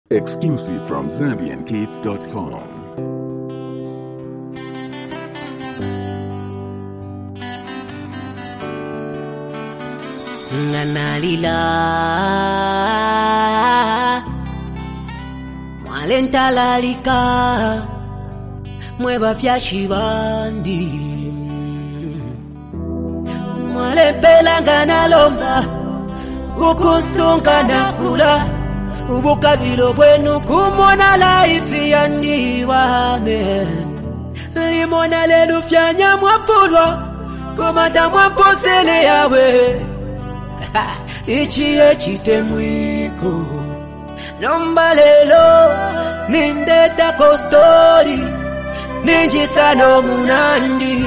Exclusive from ZambianKids.com. Nanalila Mwalenta lalika Mweba fyashi bandi Mwalepela ngana lomba Ukusunga na kula Ubukabilo kwenu kumona laifi yandiwane Limona lelu fyanya mwafulwa Komata mwaposele yawe Ichie chite mwiko Nomba lelo Nindeta kostori Ninjisano munandi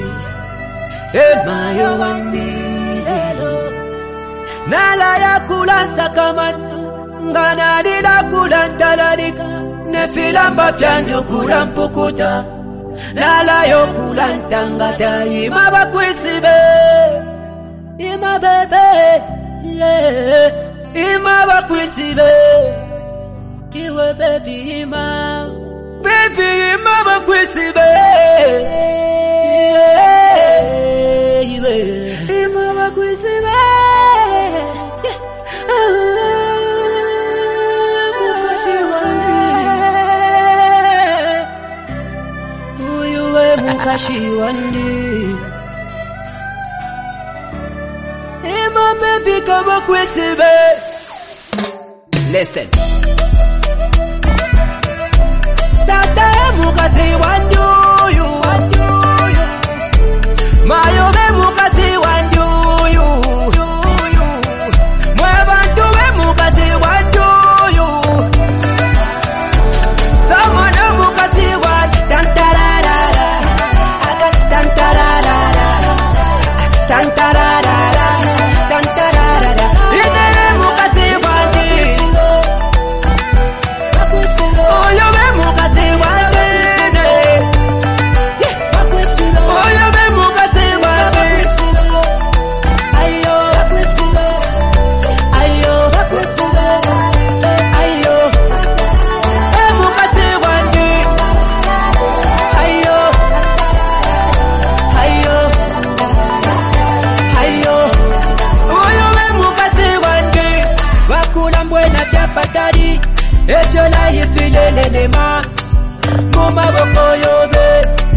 Emayo wandi lelo Nala ya kulansa kamana Ngana nila kulanta lalika Nefilamba fyanyo kulampukuta Nala yo kulanta ngata Ima bakwisibe Ima bebe yeah. Ima bakwisibe Iwe baby ima Baby ima bakwisibe yeah. Iwe ima bakwisibe Mukashi wandi Ima baby kama kwesibe Listen Tata mukasi wandu you Mayo be mukasi wandu you Mwebantu be mukasi wandu you Someone mukasi wandu Tantarara Tantarara Tantarara Inele mukasi wandi Oyo be mukasi wandi Oyo be mukasi wandi Ayo Ayo Ayo Be mukasi wandi Ayo Ayo Ayo Oyo we mukasi wandi Wakula mbwena fya patari Etyo la yifilelelema Muma boko yobe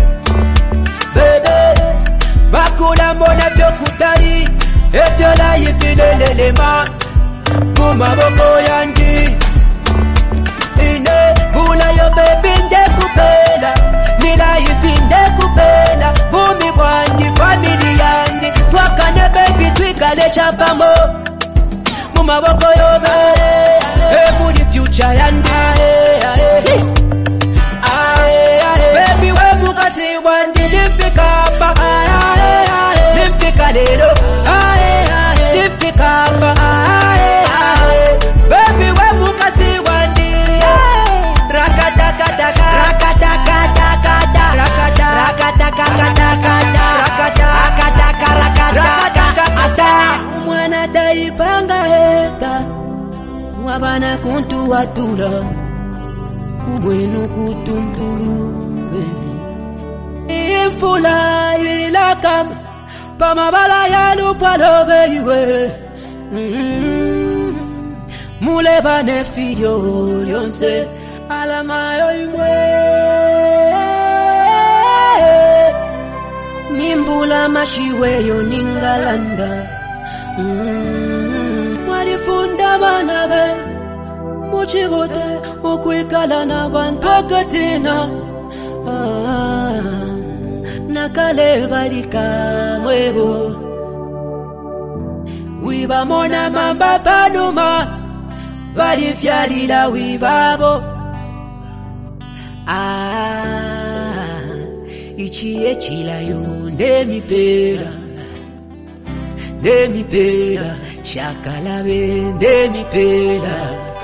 Bebe Wakula mbona fyo kutari Etyo la yifilelelema Muma boko yandi Ine Bula yo baby nde kupela Nila yifinde kupela Mumi wandi family yandi Twakane baby twikale chapamo Muma boko yobe Ebuli future yandi Baby we mukasi wandi Nimfikamba Nimfika lelo Nimfikamba Baby we mukasi wandi Rakatakataka Rakatakataka Rakatakataka Mwana taipanga heka Wabana kuntu watula Kumwenu kutuntulu Ifula ilakam Pamabala ya lupalo beiwe Mule bane fidio lyonse Alamayo imwe Nimbula mashiweyo ningalanda Mwalifunda banabe Muchibote ukwikala na bantu akatina Nakale balika mwebo Wibamona mamba panuma Balifyalila wibabo Ichie chilayo ndemipera Ndemipera Shakalabe ndemipera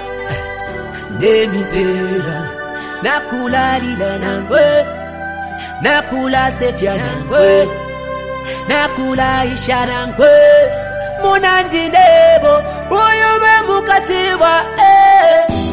Ndemipera Nakulalila nangwe Nakula sefya nangwe Nakula isha nangwe Munandi nebo Uyo be mukasiwa